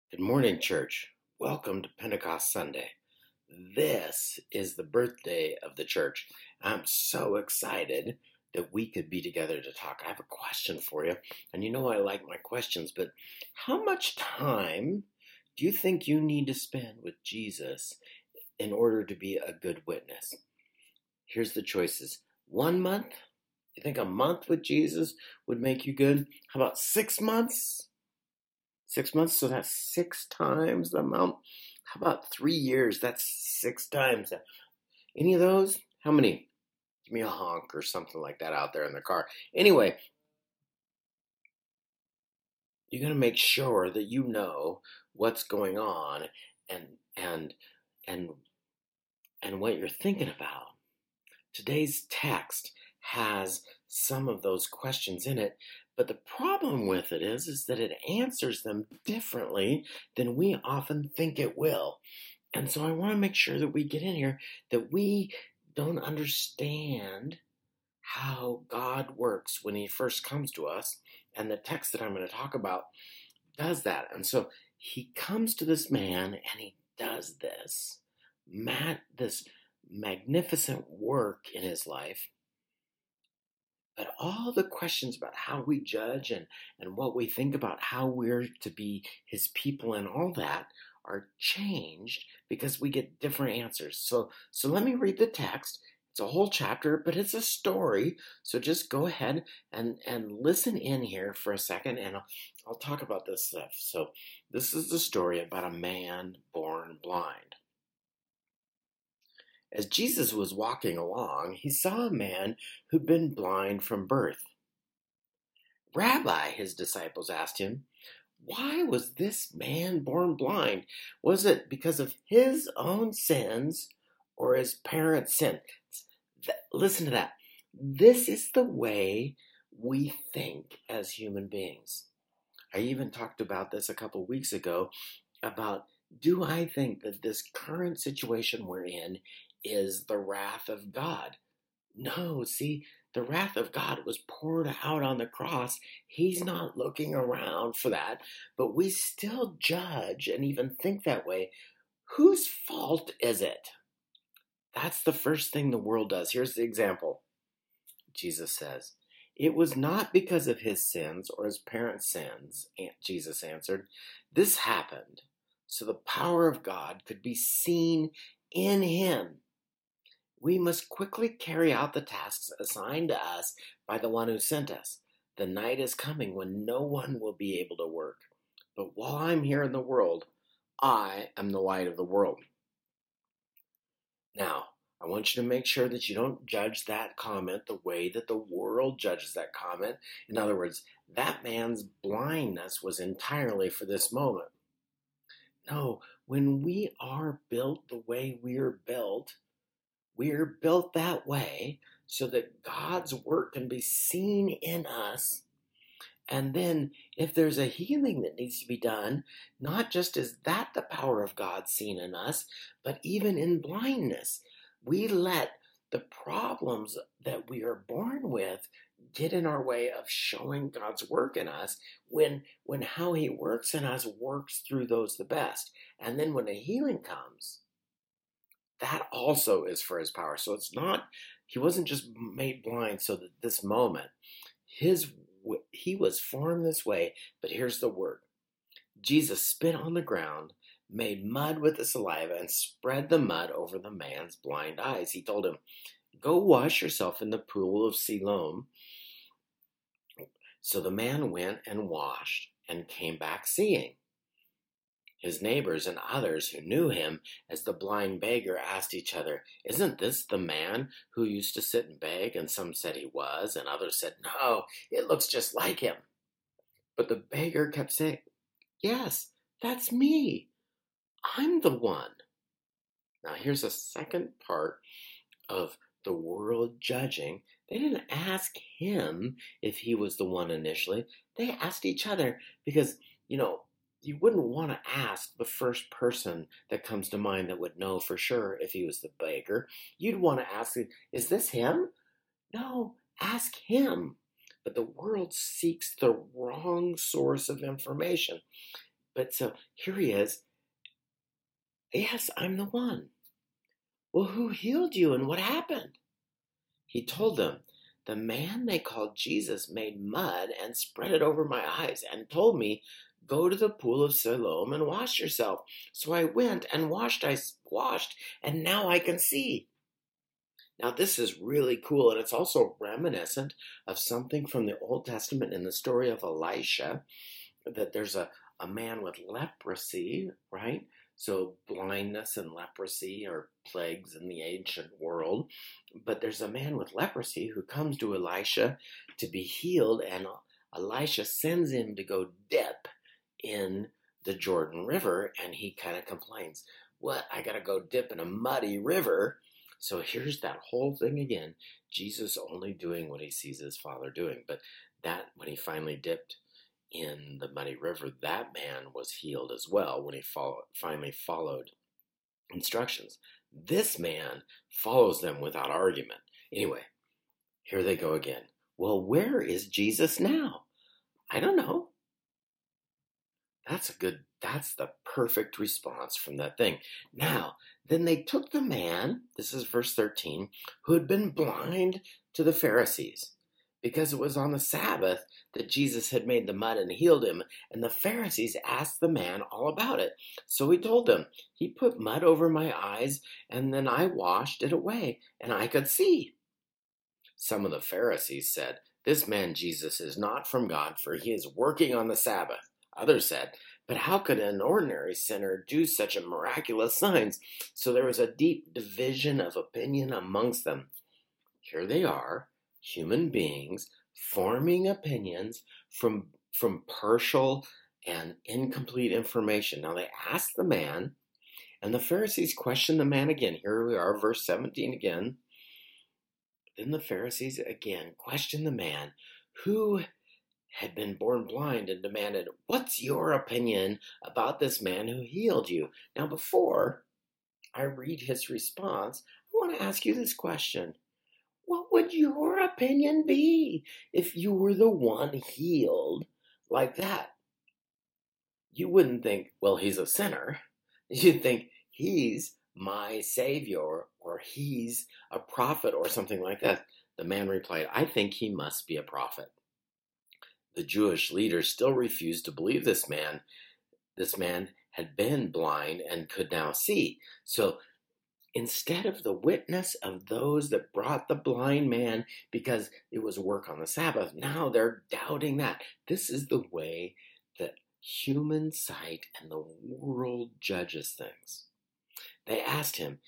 Good morning, church. Welcome to Pentecost Sunday. This is the birthday of the church. I'm so excited that we could be together to talk. I have a question for you, and you know I like my questions, but how much time do you think you need to spend with Jesus in order to be a good witness? Here's the choices. 1 month? You think a month with Jesus would make you good? How about 6 months? 6 months, so that's 6 times the amount. How about 3 years? That's 6 times. Any of those? How many? Give me a honk or something like that out there in the car. Anyway, you got to make sure that you know what's going on and and and and what you're thinking about. Today's text has some of those questions in it, but the problem with it is that it answers them differently than we often think it will. And so I want to make sure that we get in here that we don't understand how God works when he first comes to us. And the text that I'm going to talk about does that. And so he comes to this man and he does this magnificent work in his life. But all the questions about how we judge and what we think about how we're to be his people and all that are changed because we get different answers. So let me read the text. It's a whole chapter, but it's a story. So just go ahead and listen in here for a second, and I'll talk about this stuff. So this is the story about a man born blind. As Jesus was walking along, he saw a man who'd been blind from birth. Rabbi, his disciples asked him, why was this man born blind? Was it because of his own sins or his parents' sins? Listen to that. This is the way we think as human beings. I even talked about this a couple weeks ago about, do I think that this current situation we're in is the wrath of God? No, see, the wrath of God was poured out on the cross. He's not looking around for that, but we still judge and even think that way. Whose fault is it? That's the first thing the world does. Here's the example. Jesus says, it was not because of his sins or his parents' sins, Jesus answered. This happened so the power of God could be seen in him. We must quickly carry out the tasks assigned to us by the one who sent us. The night is coming when no one will be able to work. But while I'm here in the world, I am the light of the world. Now, I want you to make sure that you don't judge that comment the way that the world judges that comment. In other words, that man's blindness was entirely for this moment. No, when we are built the way we're built that way so that God's work can be seen in us. And then if there's a healing that needs to be done, not just is that the power of God seen in us, but even in blindness, we let the problems that we are born with get in our way of showing God's work in us when how he works in us works through those the best. And then when a healing comes, that also is for his power. So it's not, he wasn't just made blind so that this moment, he was formed this way, but here's the word. Jesus spit on the ground, made mud with the saliva, and spread the mud over the man's blind eyes. He told him, go wash yourself in the pool of Siloam. So the man went and washed and came back seeing. His neighbors and others who knew him as the blind beggar asked each other, isn't this the man who used to sit and beg? And some said he was, and others said, no, it looks just like him. But the beggar kept saying, yes, that's me. I'm the one. Now here's a second part of the world judging. They didn't ask him if he was the one initially. They asked each other because, you wouldn't want to ask the first person that comes to mind that would know for sure if he was the beggar. You'd want to ask, is this him? No, ask him. But the world seeks the wrong source of information. But so here he is. Yes, I'm the one. Well, who healed you and what happened? He told them, the man they called Jesus made mud and spread it over my eyes and told me, go to the pool of Siloam and wash yourself. So I went and washed, and now I can see. Now, this is really cool, and it's also reminiscent of something from the Old Testament in the story of Elisha, that there's a man with leprosy, right? So blindness and leprosy are plagues in the ancient world. But there's a man with leprosy who comes to Elisha to be healed, and Elisha sends him to go dip in the Jordan River, and he kind of complains, what, I got to go dip in a muddy river? So here's that whole thing again. Jesus only doing what he sees his Father doing. But that, when he finally dipped in the muddy river, that man was healed as well when he finally followed instructions. This man follows them without argument. Anyway, here they go again. Well, where is Jesus now? I don't know. That's the perfect response from that thing. Now, then they took the man, this is verse 13, who had been blind to the Pharisees, because it was on the Sabbath that Jesus had made the mud and healed him, and the Pharisees asked the man all about it. So he told them, he put mud over my eyes, and then I washed it away, and I could see. Some of the Pharisees said, this man Jesus is not from God, for he is working on the Sabbath. Others said, but how could an ordinary sinner do such a miraculous signs? So there was a deep division of opinion amongst them. Here they are, human beings, forming opinions from partial and incomplete information. Now they asked the man, and the Pharisees questioned the man again. Here we are, verse 17 again. Then the Pharisees again questioned the man who had been born blind and demanded, what's your opinion about this man who healed you? Now, before I read his response, I want to ask you this question. What would your opinion be if you were the one healed like that? You wouldn't think, well, he's a sinner. You'd think he's my savior, or he's a prophet, or something like that. The man replied, I think he must be a prophet. The Jewish leaders still refused to believe this man. This man had been blind and could now see. So instead of the witness of those that brought the blind man because it was work on the Sabbath, now they're doubting that. This is the way that human sight and the world judges things. They asked him,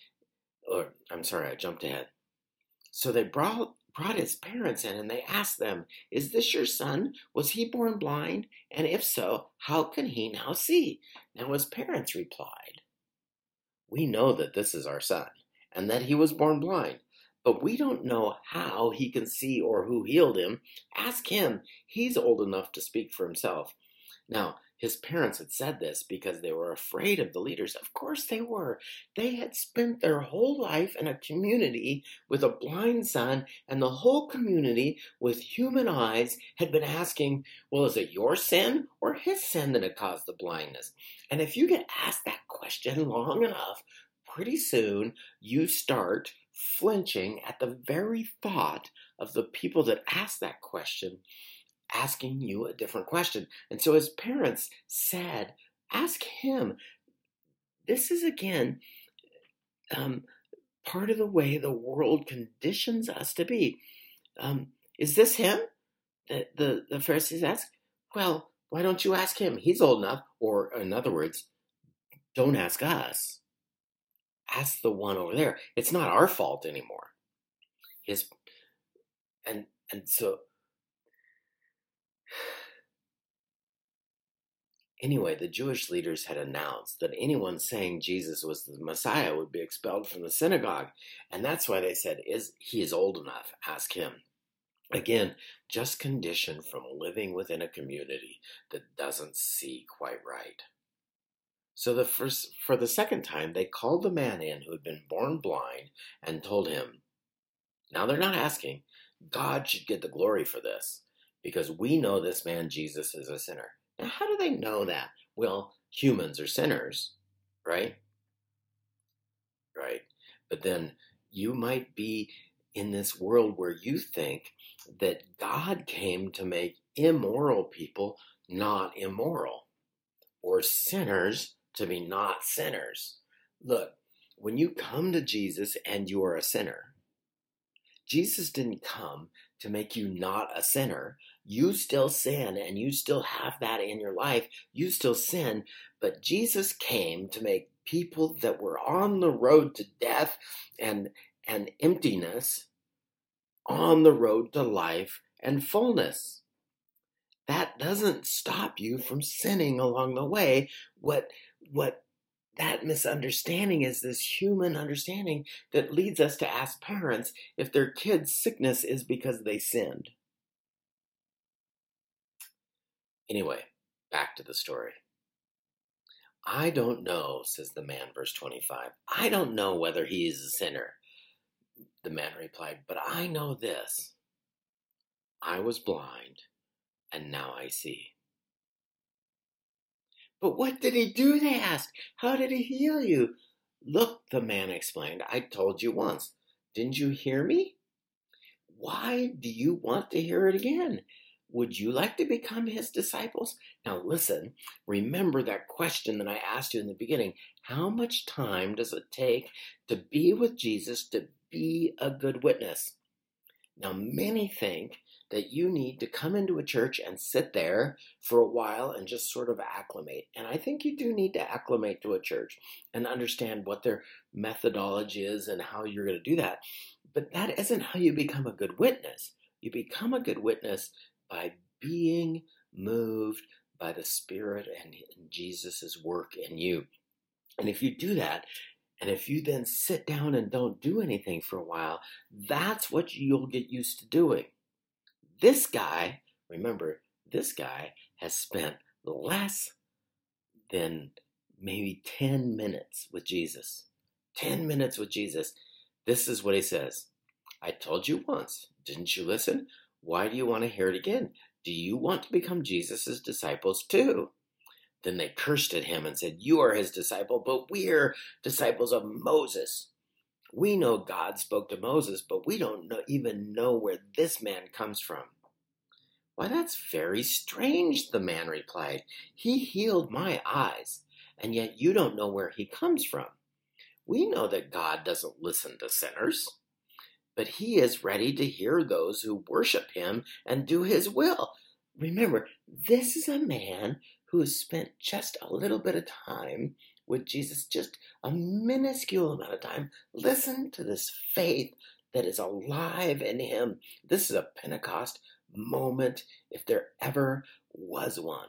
I jumped ahead. So they brought his parents in, and they asked them, is this your son? Was he born blind? And if so, how can he now see? Now his parents replied, we know that this is our son, and that he was born blind, but we don't know how he can see or who healed him. Ask him. He's old enough to speak for himself. Now, his parents had said this because they were afraid of the leaders. Of course they were. They had spent their whole life in a community with a blind son, and the whole community with human eyes had been asking, well, is it your sin or his sin that had caused the blindness? And if you get asked that question long enough, pretty soon you start flinching at the very thought of the people that asked that question asking you a different question. And so his parents said, ask him. This is, again, part of the way the world conditions us to be. Is this him? The Pharisees asked. Well, why don't you ask him? He's old enough. Or, in other words, don't ask us. Ask the one over there. It's not our fault anymore. And so anyway, the Jewish leaders had announced that anyone saying Jesus was the Messiah would be expelled from the synagogue. And that's why they said, he is old enough, ask him. Again, just conditioned from living within a community that doesn't see quite right. So for the second time, they called the man in who had been born blind and told him, now they're not asking, God should get the glory for this, because we know this man Jesus is a sinner. Now, how do they know that? Well, humans are sinners, right? Right. But then you might be in this world where you think that God came to make immoral people not immoral, or sinners to be not sinners. Look, when you come to Jesus and you are a sinner, Jesus didn't come to make you not a sinner. You still sin and you still have that in your life. You still sin, but Jesus came to make people that were on the road to death and emptiness on the road to life and fullness. That doesn't stop you from sinning along the way. What that misunderstanding is this human understanding that leads us to ask parents if their kids' sickness is because they sinned. Anyway, back to the story. I don't know, says the man, verse 25. I don't know whether he is a sinner. The man replied, but I know this. I was blind, and now I see. But what did he do, they asked. How did he heal you? Look, the man explained, I told you once. Didn't you hear me? Why do you want to hear it again? Would you like to become his disciples? Now listen, remember that question that I asked you in the beginning. How much time does it take to be with Jesus to be a good witness? Now many think that you need to come into a church and sit there for a while and just sort of acclimate. And I think you do need to acclimate to a church and understand what their methodology is and how you're going to do that. But that isn't how you become a good witness. You become a good witness by being moved by the Spirit and Jesus' work in you. And if you do that, and if you then sit down and don't do anything for a while, that's what you'll get used to doing. This guy, remember, this guy has spent less than maybe 10 minutes with Jesus. 10 minutes with Jesus. This is what he says. I told you once. Didn't you listen? Why do you want to hear it again? Do you want to become Jesus' disciples too? Then they cursed at him and said, you are his disciple, but we're disciples of Moses. We know God spoke to Moses, but we don't even know where this man comes from. Why, that's very strange, the man replied. He healed my eyes, and yet you don't know where he comes from. We know that God doesn't listen to sinners, but he is ready to hear those who worship him and do his will. Remember, this is a man who has spent just a little bit of time with Jesus, just a minuscule amount of time. Listen to this faith that is alive in him. This is a Pentecost moment, if there ever was one.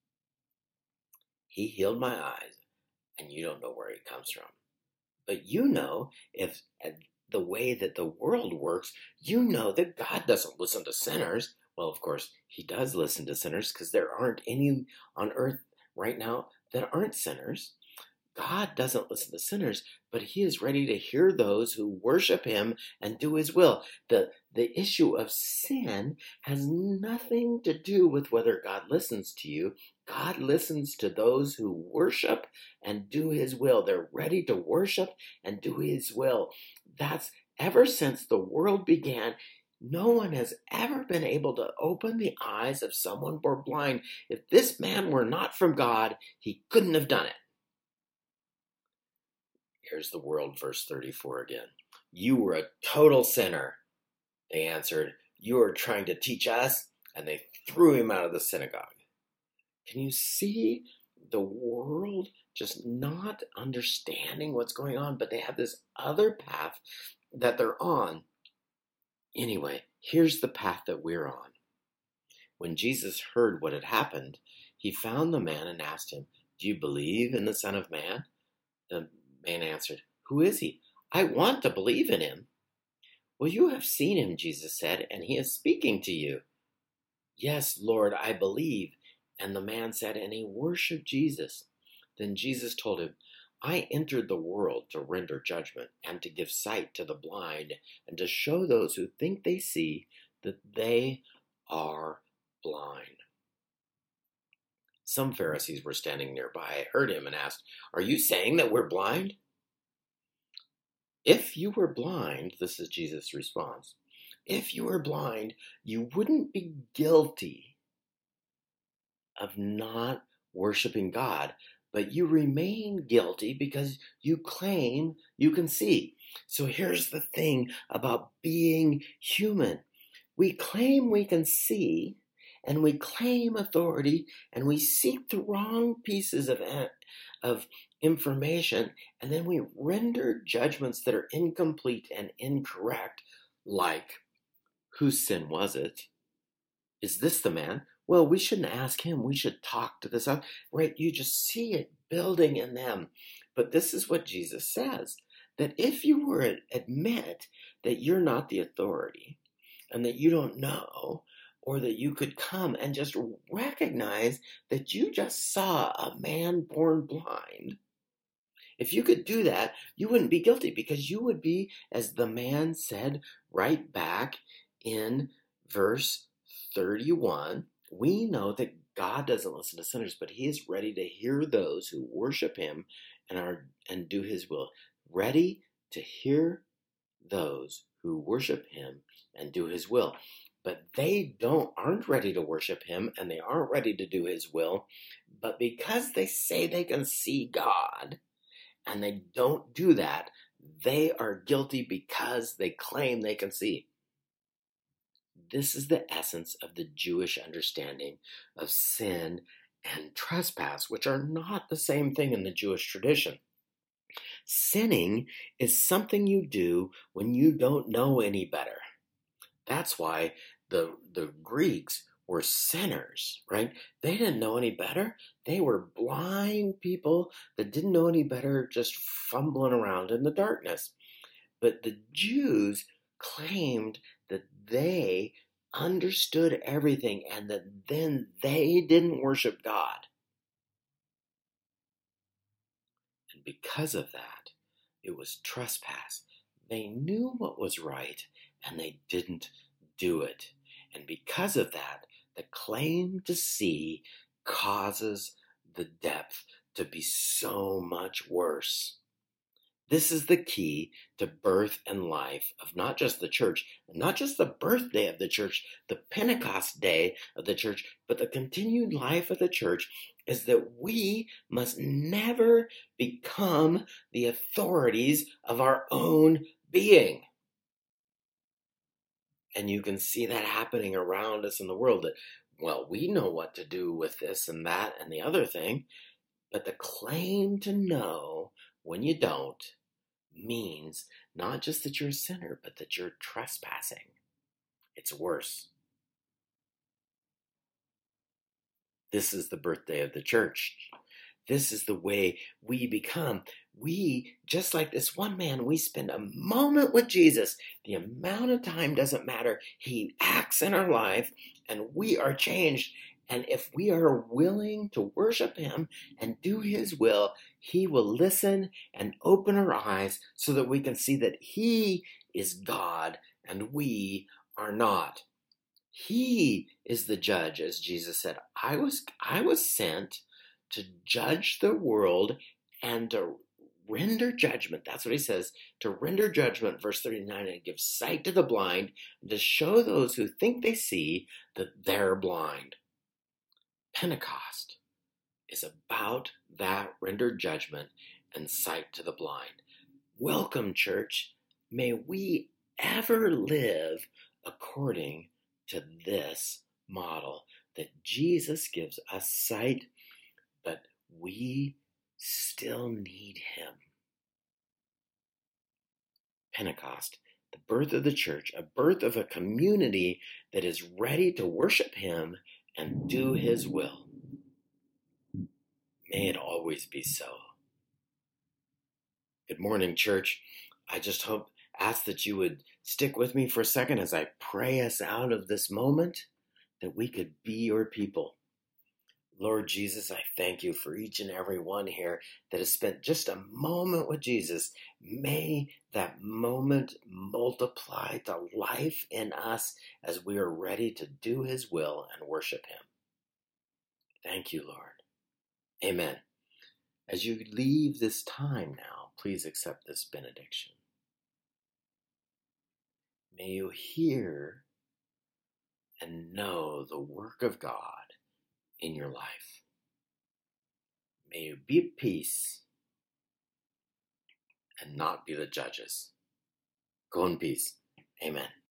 He healed my eyes, and you don't know where he comes from. But you know, if the way that the world works, you know that God doesn't listen to sinners. Well, of course, he does listen to sinners because there aren't any on earth right now that aren't sinners. God doesn't listen to sinners, but he is ready to hear those who worship him and do his will. The issue of sin has nothing to do with whether God listens to you. God listens to those who worship and do his will. They're ready to worship and do his will. That's ever since the world began. No one has ever been able to open the eyes of someone born blind. If this man were not from God, he couldn't have done it. Here's the world, verse 34 again. You were a total sinner. They answered, you are trying to teach us? And they threw him out of the synagogue. Can you see the world just not understanding what's going on? But they have this other path that they're on. Anyway, here's the path that we're on. When Jesus heard what had happened, he found the man and asked him, do you believe in the Son of Man? The man answered, who is he? I want to believe in him. Well, you have seen him, Jesus said, and he is speaking to you. Yes, Lord, I believe. And the man said, and he worshiped Jesus. Then Jesus told him, I entered the world to render judgment and to give sight to the blind and to show those who think they see that they are blind. Some Pharisees were standing nearby, heard him, and asked, "Are you saying that we're blind?" If you were blind, this is Jesus' response, if you were blind, you wouldn't be guilty of not worshiping God, but you remain guilty because you claim you can see. So here's the thing about being human. We claim we can see, and we claim authority, and we seek the wrong pieces of information, and then we render judgments that are incomplete and incorrect, like, whose sin was it? Is this the man? Well, we shouldn't ask him. We should talk to this. Right? You just see it building in them. But this is what Jesus says, that if you were to admit that you're not the authority and that you don't know, or that you could come and just recognize that you just saw a man born blind, if you could do that, you wouldn't be guilty, because you would be, as the man said right back in verse 31, we know that God doesn't listen to sinners, but he is ready to hear those who worship him and do his will. Ready to hear those who worship him and do his will. But they aren't ready to worship him, and they aren't ready to do his will. But because they say they can see God, and they don't do that, they are guilty because they claim they can see. This is the essence of the Jewish understanding of sin and trespass, which are not the same thing in the Jewish tradition. Sinning is something you do when you don't know any better. That's why the Greeks were sinners, right? They didn't know any better. They were blind people that didn't know any better, just fumbling around in the darkness. But the Jews claimed that they understood everything, and that then they didn't worship God. And because of that, it was trespass. They knew what was right, and they didn't do it. And because of that, the claim to see causes the depth to be so much worse. This is the key to birth and life of not just the church, not just the birthday of the church, the Pentecost day of the church, but the continued life of the church, is that we must never become the authorities of our own being. And you can see that happening around us in the world, that, well, we know what to do with this and that and the other thing, but the claim to know when you don't means not just that you're a sinner, but that you're trespassing. It's worse. This is the birthday of the church. This is the way we become. We, just like this one man, we spend a moment with Jesus. The amount of time doesn't matter. He acts in our life, and we are changed. And if we are willing to worship him and do his will, he will listen and open our eyes so that we can see that he is God and we are not. He is the judge, as Jesus said. I was sent to judge the world and to render judgment. That's what he says, to render judgment, verse 39, and give sight to the blind, and to show those who think they see that they're blind. Pentecost is about that rendered judgment and sight to the blind. Welcome, church. May we ever live according to this model, that Jesus gives us sight, but we still need him. Pentecost, the birth of the church, a birth of a community that is ready to worship him and do his will. May it always be so. Good morning, church. I just ask that you would stick with me for a second as I pray us out of this moment, that we could be your people. Lord Jesus, I thank you for each and every one here that has spent just a moment with Jesus. May that moment multiply to life in us as we are ready to do his will and worship him. Thank you, Lord. Amen. As you leave this time now, please accept this benediction. May you hear and know the work of God in your life. May you be at peace and not be the judges. Go in peace. Amen.